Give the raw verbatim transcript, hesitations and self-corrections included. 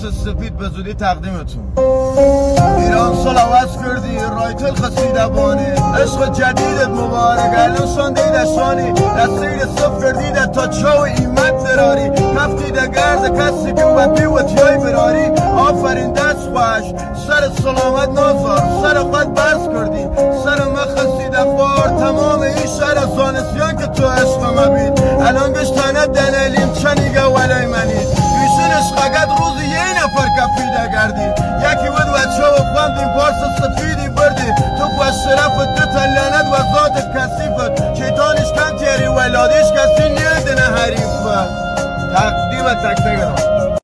سفید به زودی تقدیمتون. ایران سال عوض کردی رایتل خسیده بانی، عشق جدیدت مبارک الان شان دیده شانی، دستیر صف کردیده تا چاو ایمت براری، کفتیده گرد کسی که بدی و تیای براری. آفرین دست خوش سر سلامت نازار، سر خود بس کردی سر مخصیده خوار، تمام این شهر زانسیان که تو عشق مبید، الان گشتانه دنالیم چنیگه ولای منید، بیشون عشقگت روزی یه نفر کفیده گردی، یکی بود بچه و خواندیم پارس سفیدی بردی، تو پس شرفت دو تلانت و ذات کسیفت، شیطانش کم تیری ولادیش کسی نیدنه حریفت. تقدیم تک تک